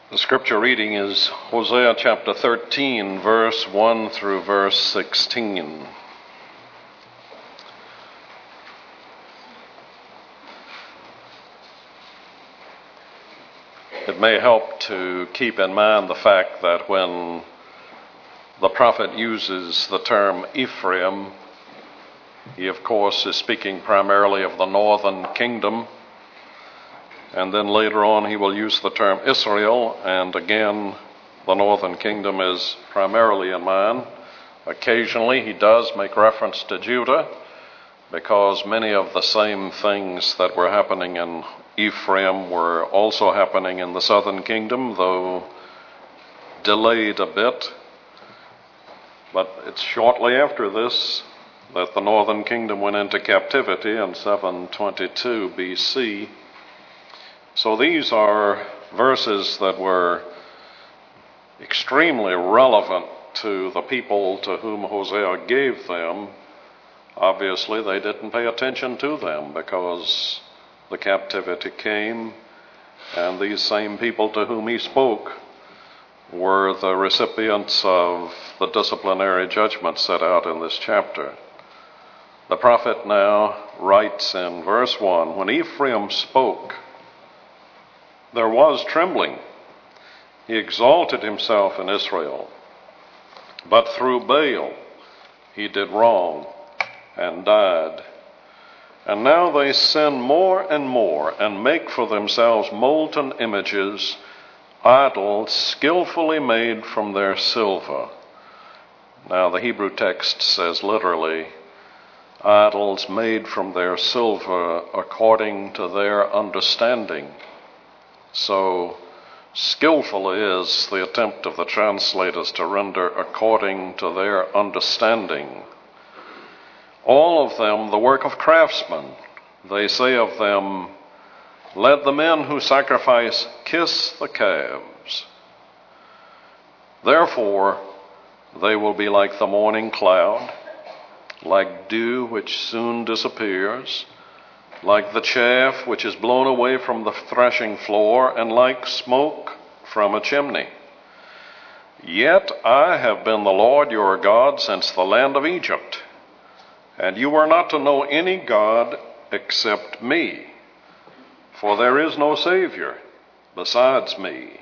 The scripture reading is Hosea chapter 13, verse 1 through verse 16. It may help to keep in mind the fact that when the prophet uses the term Ephraim, he of course is speaking primarily of the northern kingdom. And then later on he will use the term Israel, and again the northern kingdom is primarily in mind. Occasionally he does make reference to Judah, because many of the same things that were happening in Ephraim were also happening in the southern kingdom, though delayed a bit. But it's shortly after this that the northern kingdom went into captivity in 722 BC. So these are verses that were extremely relevant to the people to whom Hosea gave them. Obviously, they didn't pay attention to them because the captivity came, and these same people to whom he spoke were the recipients of the disciplinary judgment set out in this chapter. The prophet now writes in verse 1, "When Ephraim spoke, there was trembling. He exalted himself in Israel. But through Baal he did wrong and died. And now they sin more and more and make for themselves molten images, idols skillfully made from their silver." Now the Hebrew text says literally, idols made from their silver according to their understanding. So skillful is the attempt of the translators to render according to their understanding. All of them the work of craftsmen. They say of them, "Let the men who sacrifice kiss the calves." Therefore they will be like the morning cloud, like dew which soon disappears, like the chaff which is blown away from the threshing floor, and like smoke from a chimney. Yet I have been the Lord your God since the land of Egypt, and you are not to know any God except me, for there is no Savior besides me.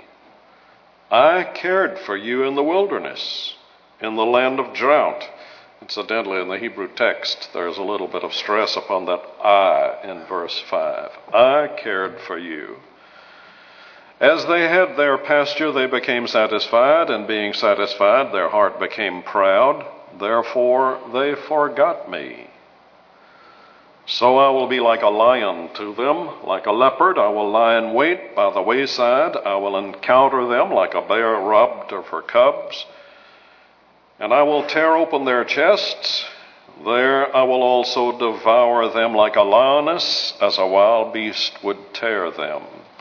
I cared for you in the wilderness, in the land of drought. Incidentally, in the Hebrew text, there's a little bit of stress upon that I in verse 5. I cared for you. As they had their pasture, they became satisfied, and being satisfied, their heart became proud. Therefore, they forgot me. So I will be like a lion to them, like a leopard. I will lie in wait by the wayside. I will encounter them like a bear robbed of her cubs. And I will tear open their chests. There I will also devour them like a lioness, as a wild beast would tear them.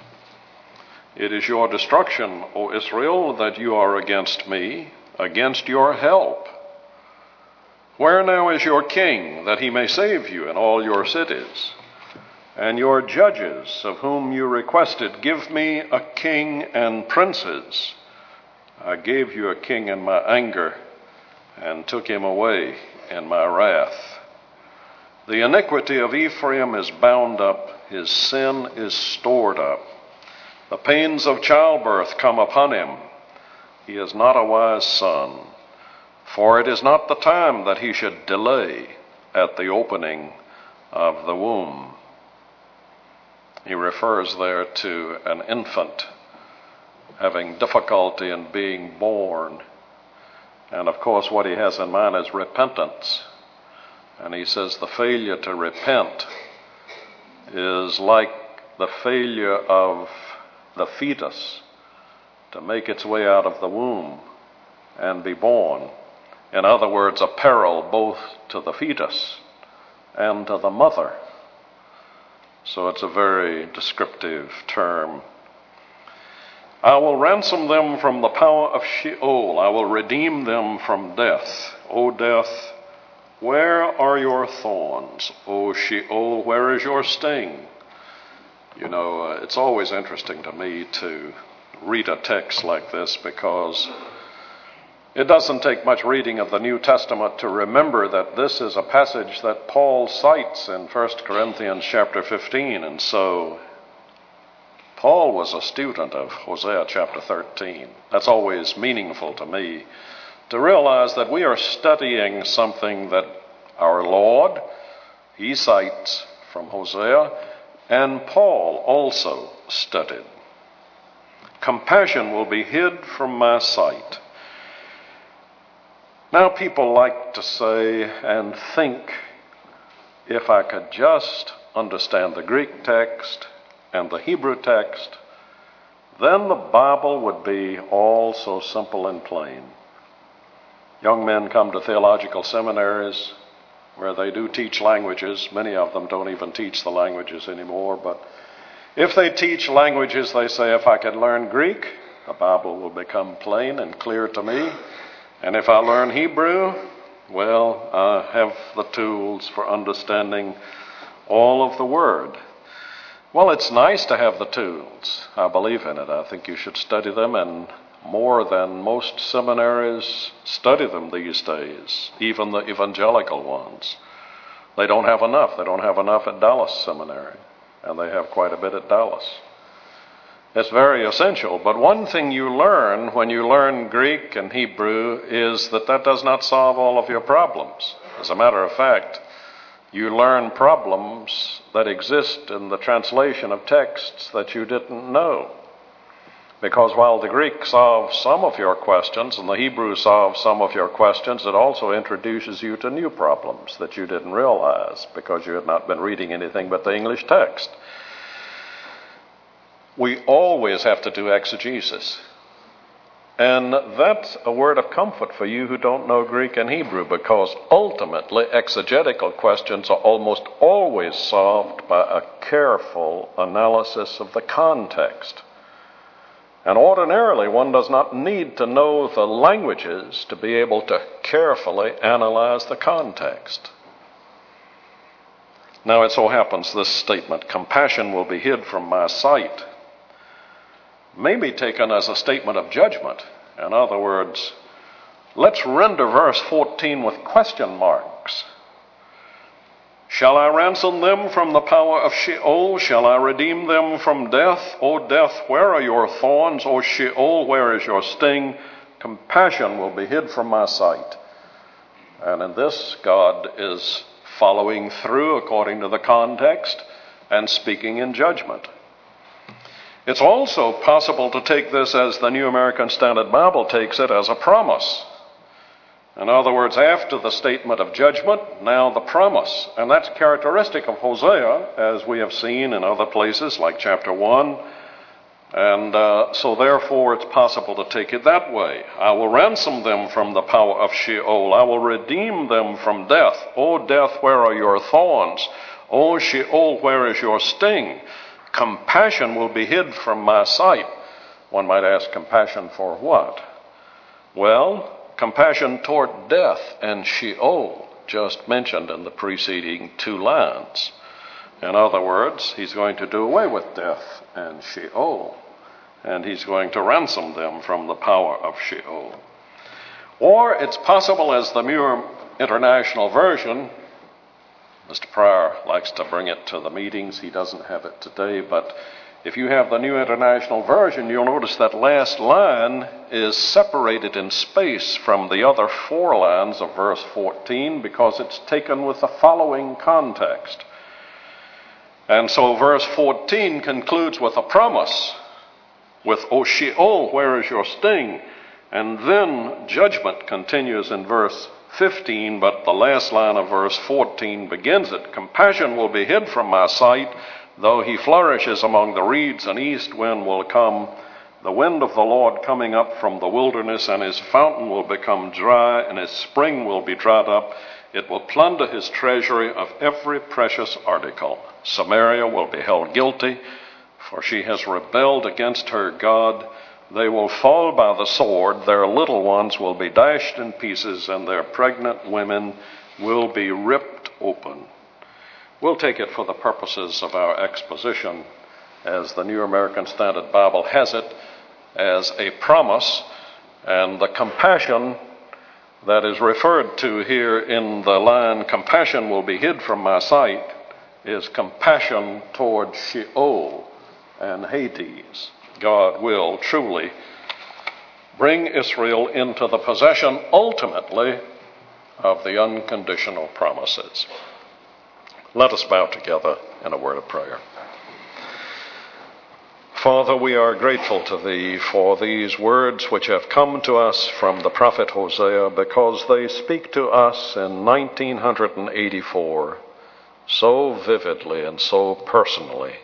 It is your destruction, O Israel, that you are against me, against your help. Where now is your king, that he may save you in all your cities? And your judges, of whom you requested, give me a king and princes. I gave you a king in my anger, and took him away in my wrath. The iniquity of Ephraim is bound up, his sin is stored up. The pains of childbirth come upon him. He is not a wise son, for it is not the time that he should delay at the opening of the womb. He refers there to an infant having difficulty in being born. And of course what he has in mind is repentance. And he says the failure to repent is like the failure of the fetus to make its way out of the womb and be born. In other words, a peril both to the fetus and to the mother. So it's a very descriptive term. I will ransom them from the power of Sheol. I will redeem them from death. O death, where are your thorns? O Sheol, where is your sting? You know, it's always interesting to me to read a text like this, because it doesn't take much reading of the New Testament to remember that this is a passage that Paul cites in 1 Corinthians chapter 15. And so Paul was a student of Hosea chapter 13. That's always meaningful to me, to realize that we are studying something that our Lord, he cites from Hosea, and Paul also studied. Compassion will be hid from my sight. Now, people like to say and think, if I could just understand the Greek text and the Hebrew text, then the Bible would be all so simple and plain. Young men come to theological seminaries where they do teach languages. Many of them don't even teach the languages anymore, but if they teach languages, they say, if I could learn Greek, the Bible will become plain and clear to me. And if I learn Hebrew, well, I have the tools for understanding all of the Word. Well, it's nice to have the tools. I believe in it. I think you should study them, and more than most seminaries study them these days, even the evangelical ones. They don't have enough. They don't have enough at Dallas Seminary, and they have quite a bit at Dallas. It's very essential. But one thing you learn when you learn Greek and Hebrew is that does not solve all of your problems. As a matter of fact, you learn problems that exist in the translation of texts that you didn't know. Because while the Greek solves some of your questions and the Hebrew solves some of your questions, it also introduces you to new problems that you didn't realize because you had not been reading anything but the English text. We always have to do exegesis. And that's a word of comfort for you who don't know Greek and Hebrew, because ultimately exegetical questions are almost always solved by a careful analysis of the context. And ordinarily, one does not need to know the languages to be able to carefully analyze the context. Now, it so happens this statement, compassion will be hid from my sight, may be taken as a statement of judgment. In other words, let's render verse 14 with question marks. Shall I ransom them from the power of Sheol? Shall I redeem them from death? O death, where are your thorns? O Sheol, where is your sting? Compassion will be hid from my sight. And in this, God is following through according to the context and speaking in judgment. It's also possible to take this, as the New American Standard Bible takes it, as a promise. In other words, after the statement of judgment, now the promise. And that's characteristic of Hosea, as we have seen in other places like chapter 1. And so therefore it's possible to take it that way. I will ransom them from the power of Sheol. I will redeem them from death. O death, where are your thorns? O Sheol, where is your sting? Compassion will be hid from my sight. One might ask, compassion for what? Well, compassion toward death and Sheol, just mentioned in the preceding two lines. In other words, he's going to do away with death and Sheol, and he's going to ransom them from the power of Sheol. Or it's possible, as the New International Version, Mr. Pryor likes to bring it to the meetings. He doesn't have it today, but if you have the New International Version, you'll notice that last line is separated in space from the other four lines of verse 14 because it's taken with the following context. And so verse 14 concludes with a promise, with O Sheol, where is your sting? And then judgment continues in verse 15, but the last line of verse 14 begins it. Compassion will be hid from my sight, though he flourishes among the reeds, an east wind will come, the wind of the Lord coming up from the wilderness, and his fountain will become dry, and his spring will be dried up. It will plunder his treasury of every precious article. Samaria will be held guilty, for she has rebelled against her God. They will fall by the sword, their little ones will be dashed in pieces, and their pregnant women will be ripped open. We'll take it for the purposes of our exposition, as the New American Standard Bible has it, as a promise, and the compassion that is referred to here in the line, compassion will be hid from my sight, is compassion toward Sheol and Hades. God will truly bring Israel into the possession, ultimately, of the unconditional promises. Let us bow together in a word of prayer. Father, we are grateful to Thee for these words which have come to us from the prophet Hosea, because they speak to us in 1984 so vividly and so personally.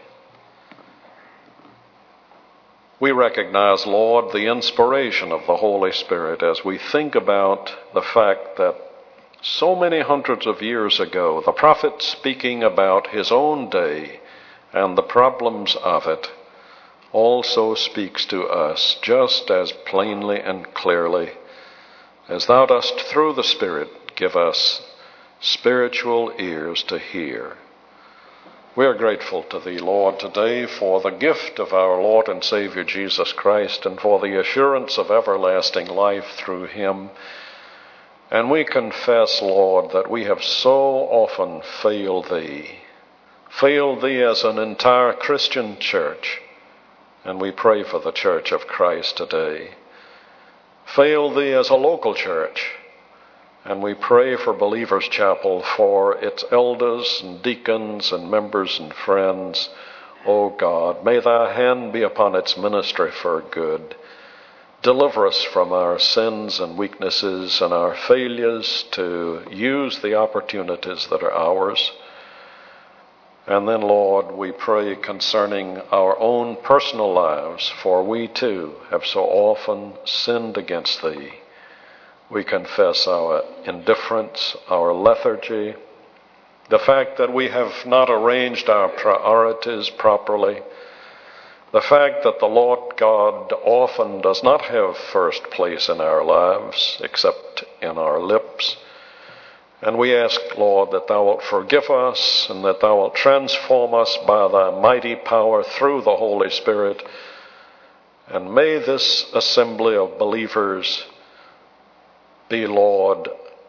We recognize, Lord, the inspiration of the Holy Spirit as we think about the fact that so many hundreds of years ago, the prophet speaking about his own day and the problems of it also speaks to us just as plainly and clearly as Thou dost through the Spirit give us spiritual ears to hear. We are grateful to Thee, Lord, today for the gift of our Lord and Savior Jesus Christ and for the assurance of everlasting life through Him. And we confess, Lord, that we have so often failed Thee as an entire Christian church. And we pray for the Church of Christ today. Failed Thee as a local church. And we pray for Believers Chapel, for its elders and deacons and members and friends. O God, may Thy hand be upon its ministry for good. Deliver us from our sins and weaknesses and our failures to use the opportunities that are ours. And then, Lord, we pray concerning our own personal lives, for we too have so often sinned against Thee. We confess our indifference, our lethargy, the fact that we have not arranged our priorities properly, the fact that the Lord God often does not have first place in our lives except in our lips. And we ask, Lord, that Thou wilt forgive us and that Thou wilt transform us by Thy mighty power through the Holy Spirit. And may this assembly of believers be, Lord,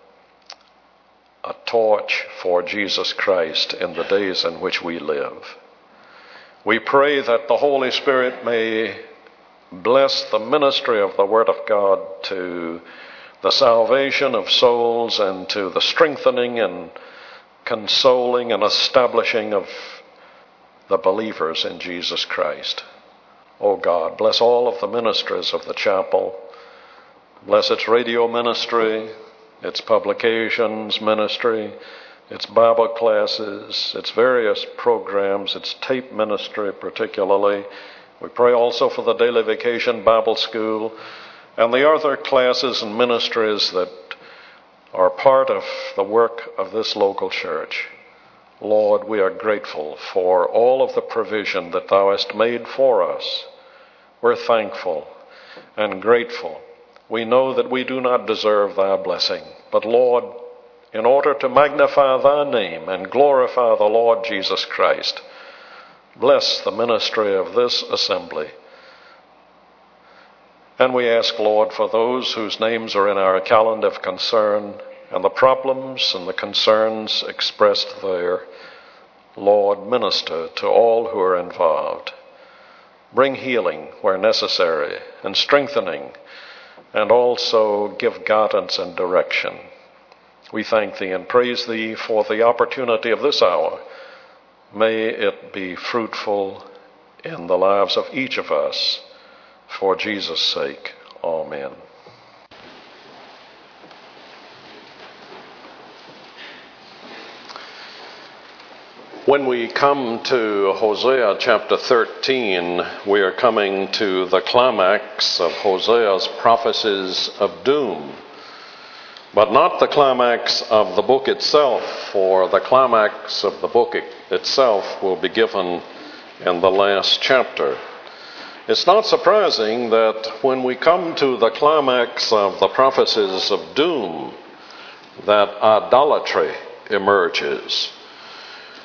a torch for Jesus Christ in the days in which we live. We pray that the Holy Spirit may bless the ministry of the Word of God to the salvation of souls and to the strengthening and consoling and establishing of the believers in Jesus Christ. O God, bless all of the ministries of the chapel. Bless its radio ministry, its publications ministry, its Bible classes, its various programs, its tape ministry particularly. We pray also for the Daily Vacation Bible School and the other classes and ministries that are part of the work of this local church. Lord, we are grateful for all of the provision that Thou hast made for us. We're thankful and grateful. We know that we do not deserve Thy blessing, but Lord, in order to magnify Thy name and glorify the Lord Jesus Christ, bless the ministry of this assembly. And we ask, Lord, for those whose names are in our calendar of concern and the problems and the concerns expressed there, Lord, minister to all who are involved. Bring healing where necessary and strengthening, and also give guidance and direction. We thank Thee and praise Thee for the opportunity of this hour. May it be fruitful in the lives of each of us. For Jesus' sake, amen. When we come to Hosea chapter 13, we are coming to the climax of Hosea's prophecies of doom. But not the climax of the book itself, for the climax of the book itself will be given in the last chapter. It's not surprising that when we come to the climax of the prophecies of doom, that idolatry emerges.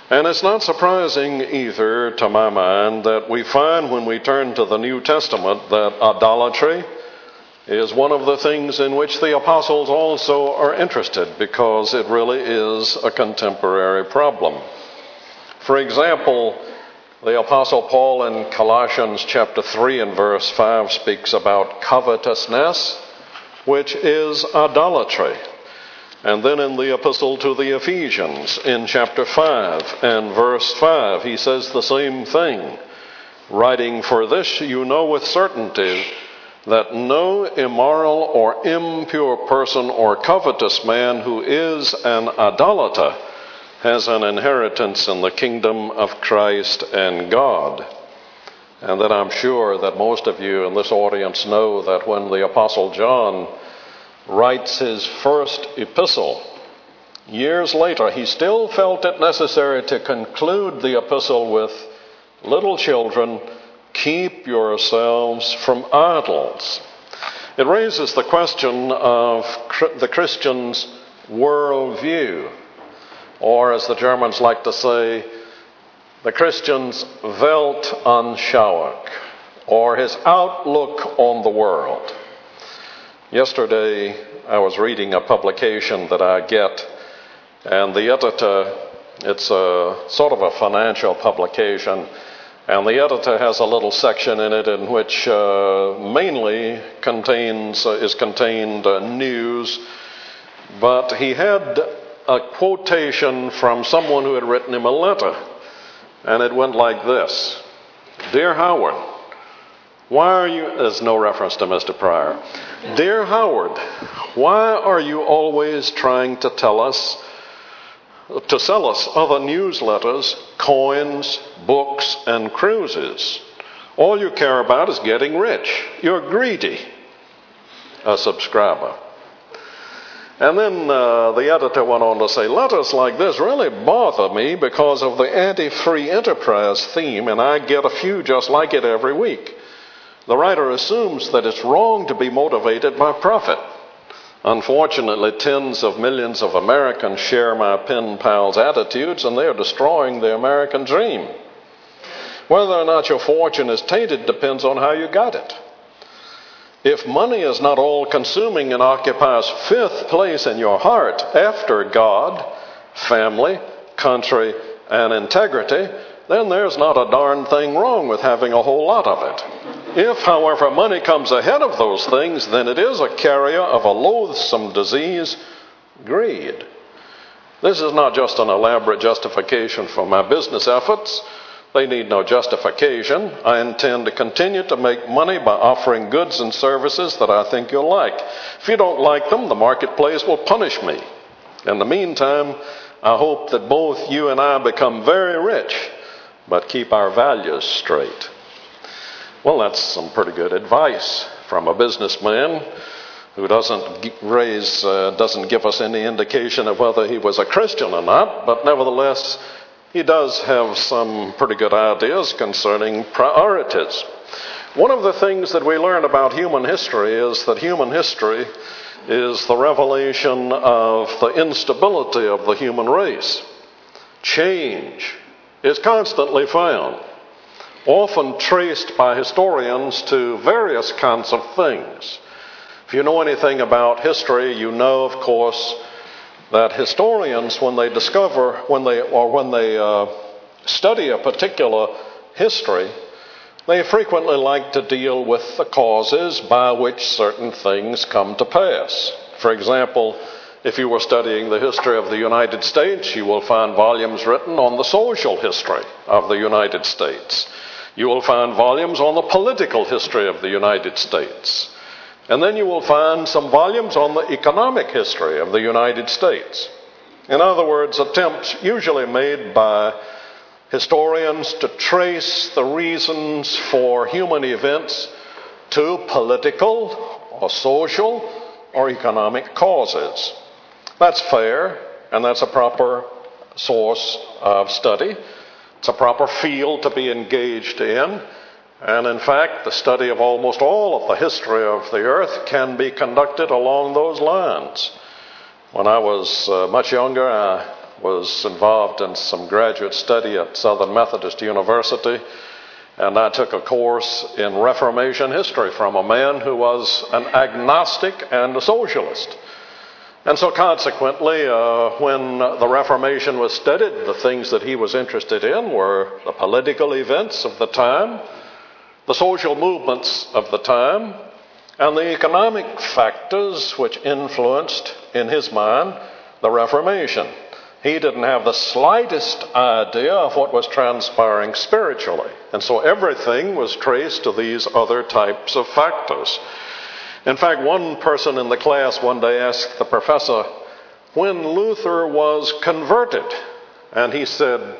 And it's not surprising either, to my mind, that we find when we turn to the New Testament that idolatry is one of the things in which the apostles also are interested, because it really is a contemporary problem. For example, the apostle Paul in Colossians chapter 3 and verse 5 speaks about covetousness, which is idolatry. And then in the epistle to the Ephesians in chapter 5 and verse 5, he says the same thing, writing, "For this you know with certainty, that no immoral or impure person or covetous man who is an idolater has an inheritance in the kingdom of Christ and God." And then I'm sure that most of you in this audience know that when the Apostle John writes his first epistle, years later, he still felt it necessary to conclude the epistle with, "Little children, keep yourselves from idols." It raises the question of the Christian's worldview, or as the Germans like to say, the Christian's Weltanschauung, or his outlook on the world. Yesterday, I was reading a publication that I get, and the editor, it's a sort of a financial publication, and the editor has a little section in it in which mainly is contained news, but he had a quotation from someone who had written him a letter, and it went like this: "Dear Howard, why are you," there's no reference to Mr. Pryor, "Dear Howard, why are you always trying to sell us other newsletters, coins, books, and cruises? All you care about is getting rich. You're greedy." A subscriber. And then the editor went on to say, "Letters like this really bother me because of the anti-free enterprise theme, and I get a few just like it every week. The writer assumes that it's wrong to be motivated by profit. Unfortunately, tens of millions of Americans share my pen pal's attitudes, and they are destroying the American dream. Whether or not your fortune is tainted depends on how you got it. If money is not all-consuming and occupies fifth place in your heart after God, family, country, and integrity, then there's not a darn thing wrong with having a whole lot of it. If, however, money comes ahead of those things, then it is a carrier of a loathsome disease, greed. This is not just an elaborate justification for my business efforts. They need no justification. I intend to continue to make money by offering goods and services that I think you'll like. If you don't like them, the marketplace will punish me. In the meantime, I hope that both you and I become very rich, but keep our values straight." Well, that's some pretty good advice from a businessman who doesn't give us any indication of whether he was a Christian or not, but nevertheless, he does have some pretty good ideas concerning priorities. One of the things that we learn about human history is that human history is the revelation of the instability of the human race. Change is constantly found, often traced by historians to various kinds of things. If you know anything about history, you know, of course, that historians, when they study a particular history, they frequently like to deal with the causes by which certain things come to pass. For example, if you were studying the history of the United States, you will find volumes written on the social history of the United States. You will find volumes on the political history of the United States. And then you will find some volumes on the economic history of the United States. In other words, attempts usually made by historians to trace the reasons for human events to political or social or economic causes. That's fair, and that's a proper source of study. It's a proper field to be engaged in. And in fact, the study of almost all of the history of the earth can be conducted along those lines. When I was much younger, I was involved in some graduate study at Southern Methodist University, and I took a course in Reformation history from a man who was an agnostic and a socialist. And so consequently, when the Reformation was studied, the things that he was interested in were the political events of the time, the social movements of the time, and the economic factors which influenced, in his mind, the Reformation. He didn't have the slightest idea of what was transpiring spiritually. And so everything was traced to these other types of factors. In fact, one person in the class one day asked the professor when Luther was converted. And he said,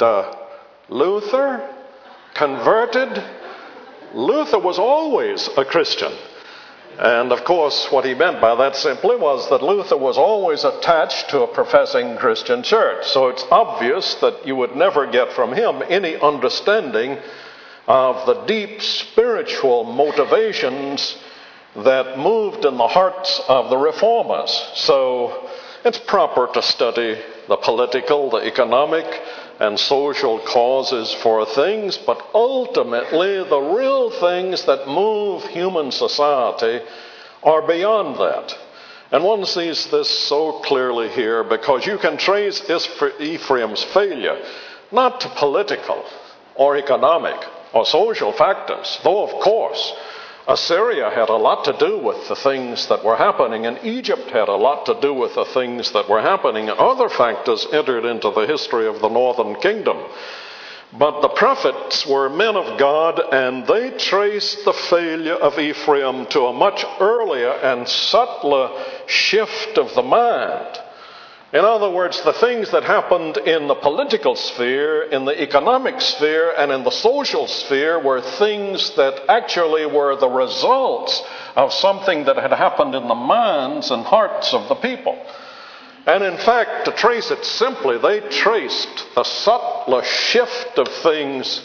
Luther? Converted? Luther was always a Christian. And of course, what he meant by that simply was that Luther was always attached to a professing Christian church. So it's obvious that you would never get from him any understanding of the deep spiritual motivations that moved in the hearts of the reformers. So it's proper to study the political, the economic, and social causes for things, but ultimately the real things that move human society are beyond that. And one sees this so clearly here because you can trace Ephraim's failure not to political or economic or social factors, though of course Assyria had a lot to do with the things that were happening, and Egypt had a lot to do with the things that were happening, and other factors entered into the history of the northern kingdom. But the prophets were men of God, and they traced the failure of Ephraim to a much earlier and subtler shift of the mind. In other words, the things that happened in the political sphere, in the economic sphere, and in the social sphere were things that actually were the results of something that had happened in the minds and hearts of the people. And in fact, to trace it simply, they traced the subtler shift of things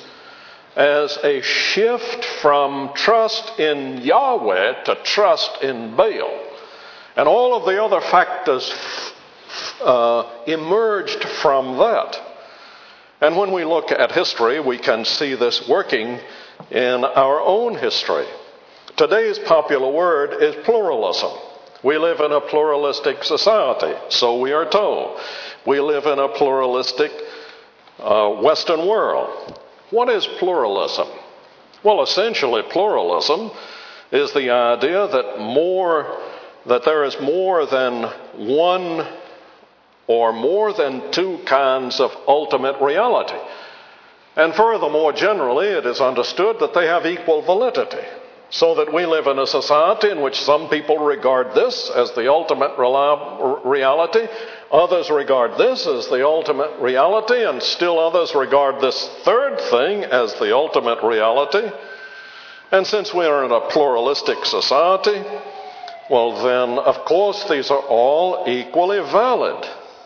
as a shift from trust in Yahweh to trust in Baal. And all of the other factors emerged from that. And when we look at history, we can see this working in our own history. Today's popular word is pluralism. We live in a pluralistic society, so we are told. We live in a pluralistic Western world. What is pluralism? Well, essentially, pluralism is the idea that there is more than one or more than two kinds of ultimate reality. And furthermore, generally, it is understood that they have equal validity, so that we live in a society in which some people regard this as the ultimate reality, others regard this as the ultimate reality, and still others regard this third thing as the ultimate reality. And since we are in a pluralistic society, well then, of course, these are all equally valid.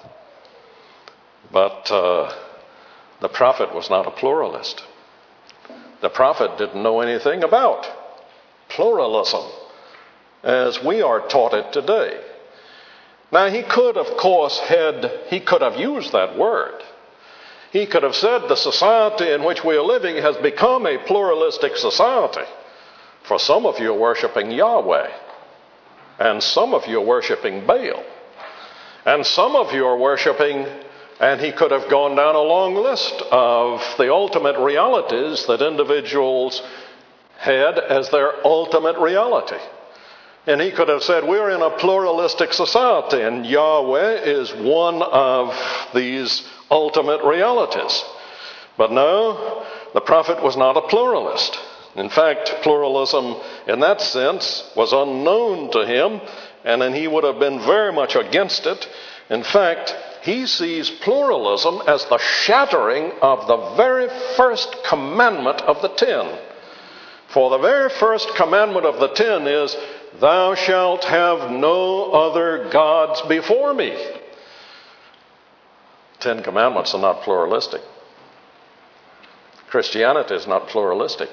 But the prophet was not a pluralist. The prophet didn't know anything about pluralism as we are taught it today. Now, he could have used that word. He could have said the society in which we are living has become a pluralistic society. For some of you are worshiping Yahweh, and some of you are worshiping Baal, and some of you are worshiping. And he could have gone down a long list of the ultimate realities that individuals had as their ultimate reality. And he could have said, we're in a pluralistic society, and Yahweh is one of these ultimate realities. But no, the prophet was not a pluralist. In fact, pluralism in that sense was unknown to him, and then he would have been very much against it. In fact, he sees pluralism as the shattering of the very first commandment of the 10. For the very first commandment of the 10 is, thou shalt have no other gods before me. 10 commandments are not pluralistic. Christianity is not pluralistic.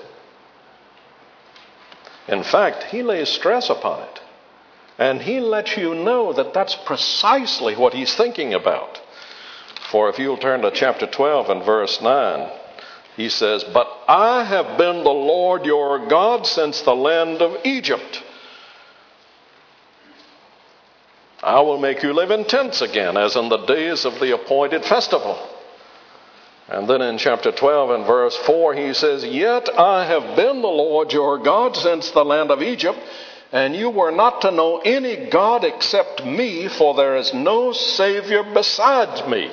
In fact, he lays stress upon it. And he lets you know that that's precisely what he's thinking about. For if you'll turn to chapter 12 and verse 9, he says, "But I have been the Lord your God since the land of Egypt. I will make you live in tents again, as in the days of the appointed festival." And then in chapter 12 and verse 4, he says, "Yet I have been the Lord your God since the land of Egypt, and you were not to know any God except me, for there is no Savior besides me."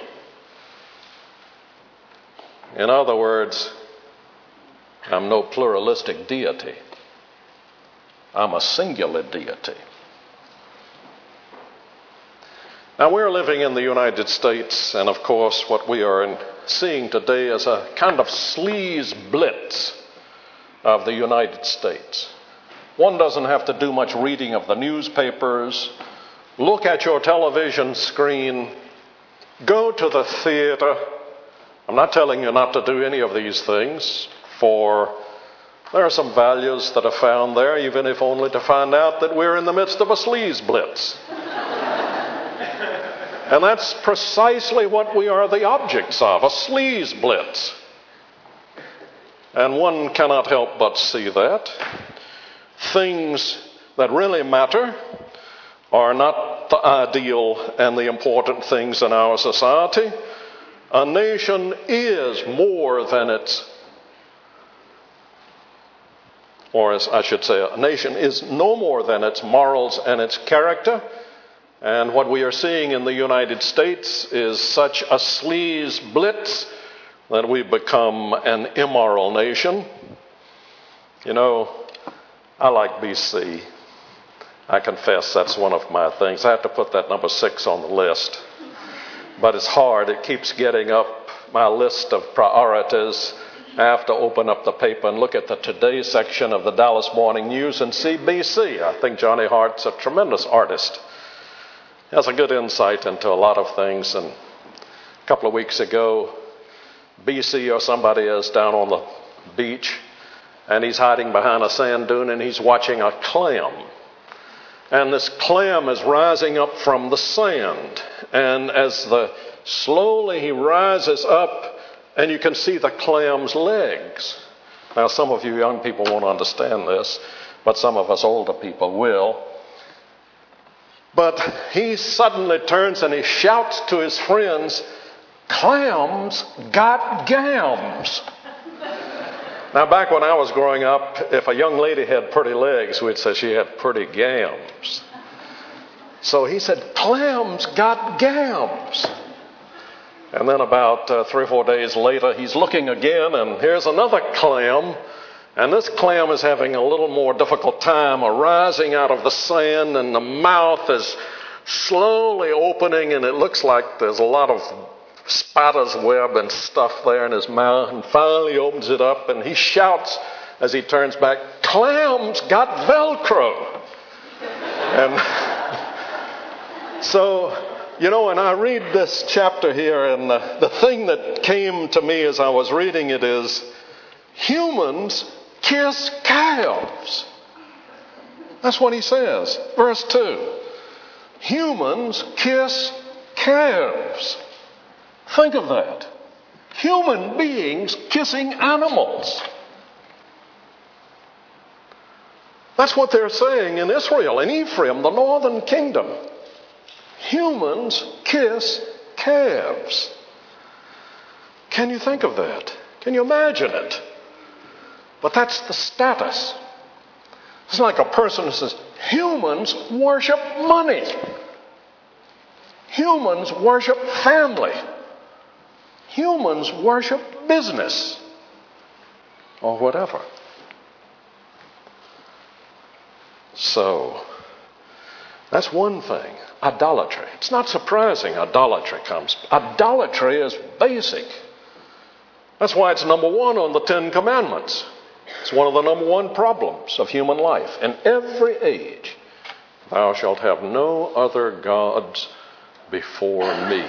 In other words, I'm no pluralistic deity. I'm a singular deity. Now, we're living in the United States, and of course what we are seeing today is a kind of sleaze blitz of the United States. One doesn't have to do much reading of the newspapers, look at your television screen, go to the theater. I'm not telling you not to do any of these things, for there are some values that are found there, even if only to find out that we're in the midst of a sleaze blitz. And that's precisely what we are the objects of, a sleaze blitz. And one cannot help but see that. Things that really matter are not the ideal and the important things in our society. A nation is more than its, or as I should say, a nation is no more than its morals and its character. And what we are seeing in the United States is such a sleaze blitz that we become an immoral nation. You know, I like BC. I confess that's one of my things. I have to put that number 6 on the list. But it's hard. It keeps getting up my list of priorities. I have to open up the paper and look at the Today section of the Dallas Morning News and see BC. I think Johnny Hart's a tremendous artist. He has a good insight into a lot of things. And a couple of weeks ago, BC or somebody is down on the beach, and he's hiding behind a sand dune, and he's watching a clam. And this clam is rising up from the sand. And as slowly he rises up, and you can see the clam's legs. Now, some of you young people won't understand this, but some of us older people will. But he suddenly turns and he shouts to his friends, "Clams got gams." Now, back when I was growing up, if a young lady had pretty legs, we'd say she had pretty gams. So he said, "Clams got gams." And then about 3 or 4 days later, he's looking again, and here's another clam. And this clam is having a little more difficult time arising out of the sand, and the mouth is slowly opening, and it looks like there's a lot of spider's web and stuff there in his mouth. And finally opens it up, and he shouts as he turns back, "Clams got Velcro." And so, you know, when I read this chapter here, and the thing that came to me as I was reading it is, humans kiss calves. That's what he says. Verse 2. Humans kiss calves. Think of that. Human beings kissing animals. That's what they're saying in Israel, in Ephraim, the northern kingdom. Humans kiss calves. Can you think of that? Can you imagine it? But that's the status. It's like a person who says, humans worship money. Humans worship family. Humans worship business. Or whatever. So, that's one thing. Idolatry. It's not surprising idolatry comes. Idolatry is basic. That's why it's number 1 on the 10 Commandments. It's one of the number 1 problems of human life. In every age, thou shalt have no other gods before me.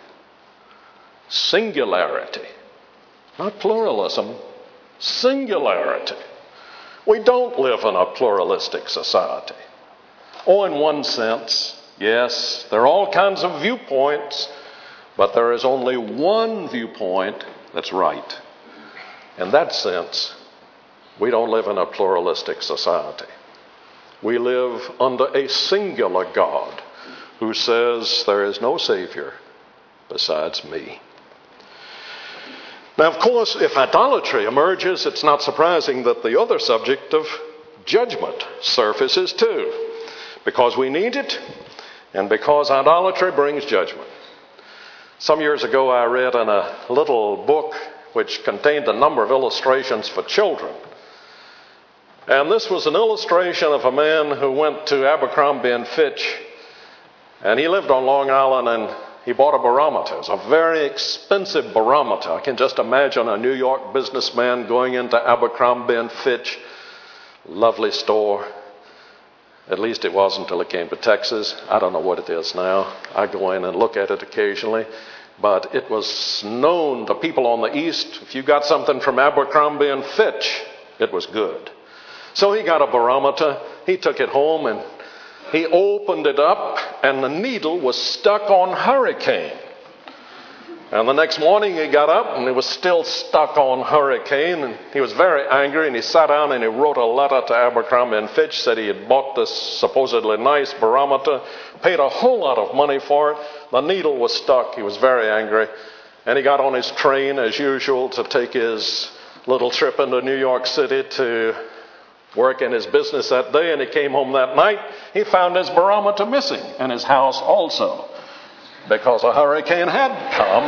Singularity. Not pluralism. Singularity. We don't live in a pluralistic society. Oh, in one sense, yes, there are all kinds of viewpoints. But there is only one viewpoint that's right. In that sense, we don't live in a pluralistic society. We live under a singular God who says there is no Savior besides me. Now, of course, if idolatry emerges, it's not surprising that the other subject of judgment surfaces too, because we need it and because idolatry brings judgment. Some years ago, I read in a little book which contained a number of illustrations for children. And this was an illustration of a man who went to Abercrombie and Fitch, and he lived on Long Island, and he bought a barometer. It was a very expensive barometer. I can just imagine a New York businessman going into Abercrombie and Fitch, lovely store. At least it was until it came to Texas. I don't know what it is now. I go in and look at it occasionally. But it was known to people on the East, if you got something from Abercrombie and Fitch, it was good. So he got a barometer. He took it home and he opened it up, and the needle was stuck on Hurricane. And the next morning he got up and it was still stuck on Hurricane, and he was very angry, and he sat down and he wrote a letter to Abercrombie and Fitch, said he had bought this supposedly nice barometer, paid a whole lot of money for it. The needle was stuck. He was very angry, and he got on his train as usual to take his little trip into New York City to work in his business that day, and he came home that night. He found his barometer missing, and his house also, because a hurricane had come,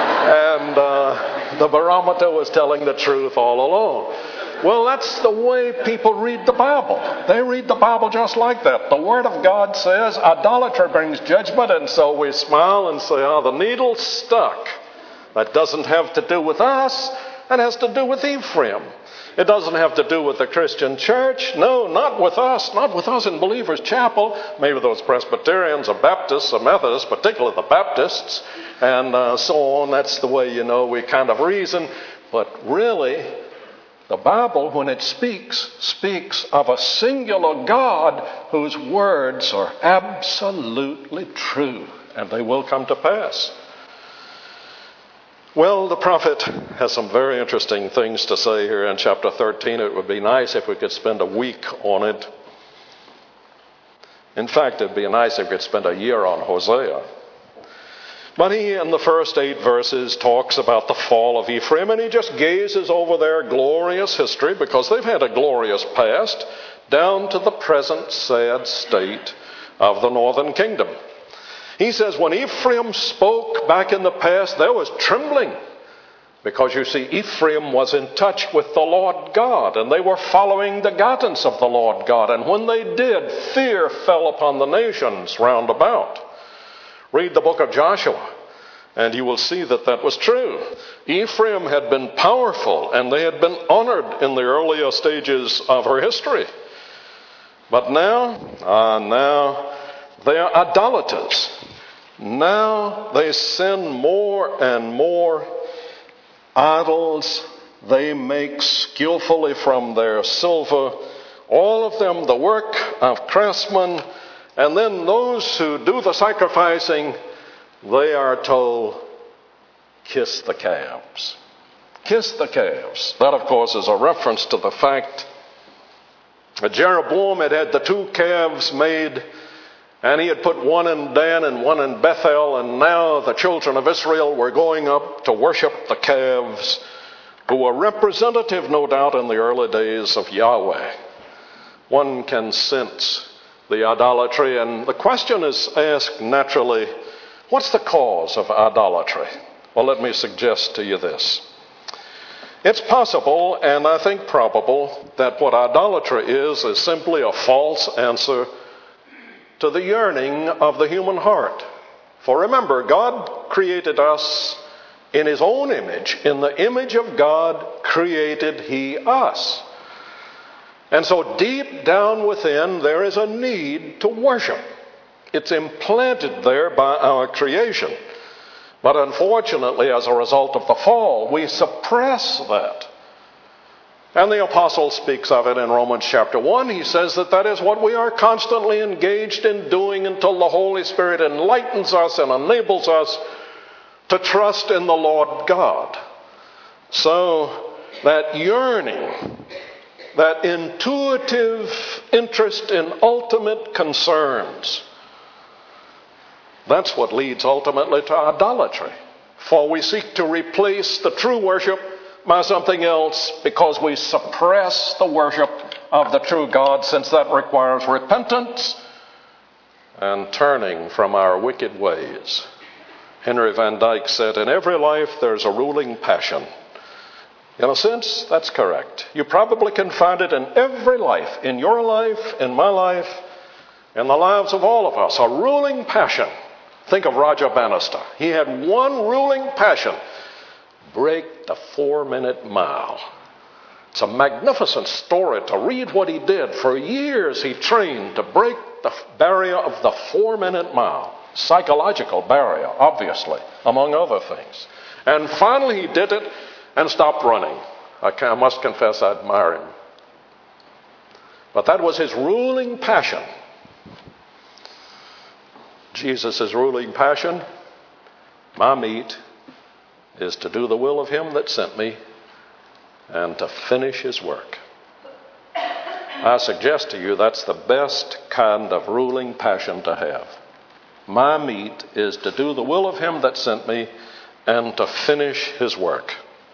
and the barometer was telling the truth all along. Well, that's the way people read the Bible. They read the Bible just like that. The Word of God says idolatry brings judgment, and so we smile and say, oh, the needle's stuck. That doesn't have to do with us. It has to do with Ephraim. It doesn't have to do with the Christian church. No, not with us. Not with us in Believers Chapel. Maybe those Presbyterians or Baptists or Methodists, particularly the Baptists, and so on. That's the way, we kind of reason. But really, the Bible, when it speaks of a singular God whose words are absolutely true, and they will come to pass. Well, the prophet has some very interesting things to say here in chapter 13. It would be nice if we could spend a week on it. In fact, it would be nice if we could spend a year on Hosea. But he, in the first 8 verses, talks about the fall of Ephraim, and he just gazes over their glorious history, because they've had a glorious past, down to the present sad state of the northern kingdom. He says when Ephraim spoke back in the past, there was trembling. Because you see, Ephraim was in touch with the Lord God, and they were following the guidance of the Lord God. And when they did, fear fell upon the nations round about. Read the book of Joshua, and you will see that that was true. Ephraim had been powerful, and they had been honored in the earlier stages of her history. But now they are idolaters. Now they send more and more idols they make skillfully from their silver, all of them the work of craftsmen, and then those who do the sacrificing, they are told, kiss the calves. Kiss the calves. That, of course, is a reference to the fact that Jeroboam had the 2 calves made, and he had put one in Dan and one in Bethel, and now the children of Israel were going up to worship the calves, who were representative, no doubt, in the early days of Yahweh. One can sense the idolatry, and the question is asked naturally, what's the cause of idolatry? Well, let me suggest to you this. It's possible, and I think probable, that what idolatry is simply a false answer to the yearning of the human heart. For remember, God created us in His own image. In the image of God created He us. And so deep down within, there is a need to worship. It's implanted there by our creation. But unfortunately, as a result of the fall, we suppress that. And the apostle speaks of it in Romans chapter 1. He says that is what we are constantly engaged in doing until the Holy Spirit enlightens us and enables us to trust in the Lord God. So that yearning, that intuitive interest in ultimate concerns, that's what leads ultimately to idolatry. For we seek to replace the true worship by something else because we suppress the worship of the true God, since that requires repentance and turning from our wicked ways. Henry Van Dyke said, in every life there's a ruling passion. In a sense, that's correct. You probably can find it in every life, in your life, in my life, in the lives of all of us, a ruling passion. Think of Roger Bannister. He had one ruling passion: break the 4-minute mile. It's a magnificent story to read what he did. For years he trained to break the barrier of the 4-minute mile. Psychological barrier, obviously, among other things. And finally he did it and stopped running. I must confess I admire him. But that was his ruling passion. Jesus' ruling passion, my meat, is to do the will of him that sent me and to finish his work. I suggest to you that's the best kind of ruling passion to have. My meat is to do the will of him that sent me and to finish his work.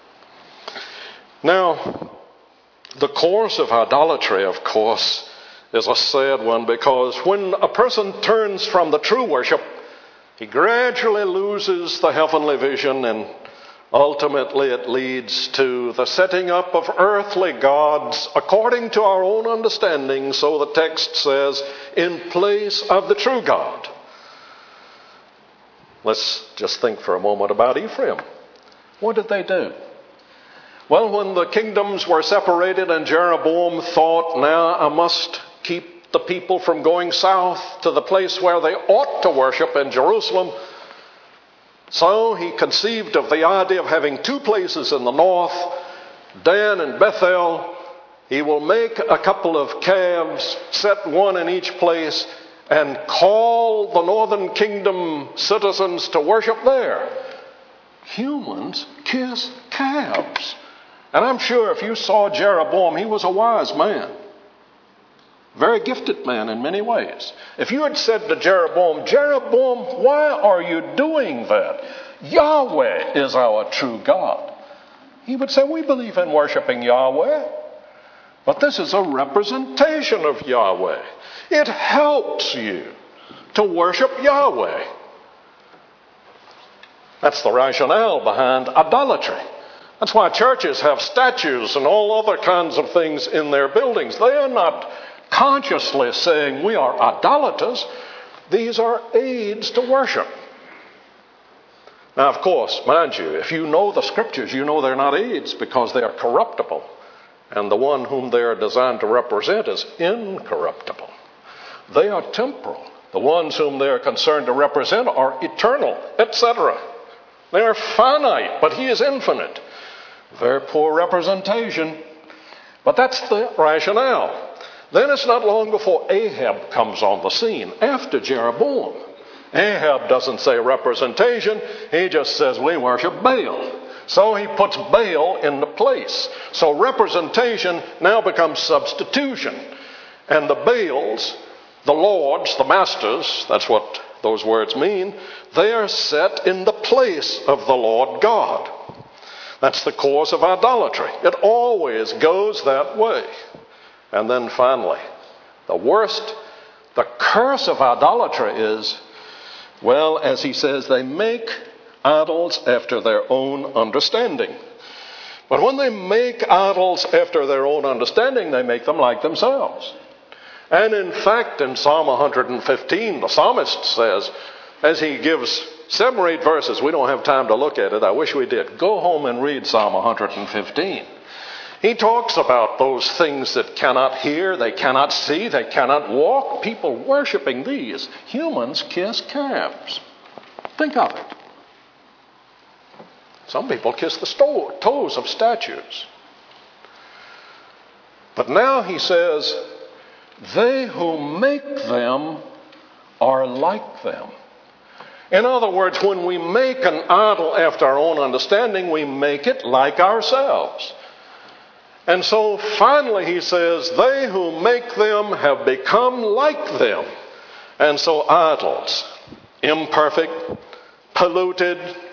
Now, the course of idolatry, of course, is a sad one, because when a person turns from the true worship, he gradually loses the heavenly vision, and ultimately it leads to the setting up of earthly gods according to our own understanding, so the text says, in place of the true God. Let's just think for a moment about Ephraim. What did they do? Well, when the kingdoms were separated and Jeroboam thought, now I must keep the people from going south to the place where they ought to worship in Jerusalem, so he conceived of the idea of having two places in the north, Dan and Bethel. He will make a couple of calves, set one in each place, and call the northern kingdom citizens to worship there. Humans kiss calves. And I'm sure if you saw Jeroboam, he was a wise man. Very gifted man in many ways. If you had said to Jeroboam, Jeroboam, why are you doing that? Yahweh is our true God. He would say, we believe in worshiping Yahweh. But this is a representation of Yahweh. It helps you to worship Yahweh. That's the rationale behind idolatry. That's why churches have statues and all other kinds of things in their buildings. They are not consciously saying we are idolaters. These are aids to worship. Now, of course, mind you, if you know the scriptures, you know they're not aids because they are corruptible. And the one whom they are designed to represent is incorruptible. They are temporal. The ones whom they are concerned to represent are eternal, etc. They are finite, but he is infinite. Very poor representation. But that's the rationale. Then it's not long before Ahab comes on the scene, after Jeroboam. Ahab doesn't say representation, he just says we worship Baal. So he puts Baal in the place. So representation now becomes substitution. And the Baals, the lords, the masters, that's what those words mean, they are set in the place of the Lord God. That's the cause of idolatry. It always goes that way. And then finally, the curse of idolatry is, well, as he says, they make idols after their own understanding. But when they make idols after their own understanding, they make them like themselves. And in fact, in Psalm 115, the psalmist says, as he gives 7 or 8 verses, we don't have time to look at it. I wish we did. Go home and read Psalm 115. He talks about those things that cannot hear, they cannot see, they cannot walk. People worshiping these. Humans kiss calves. Think of it. Some people kiss the toes of statues. But now he says, they who make them are like them. In other words, when we make an idol after our own understanding, we make it like ourselves. And so finally he says, they who make them have become like them. And so idols, imperfect, polluted,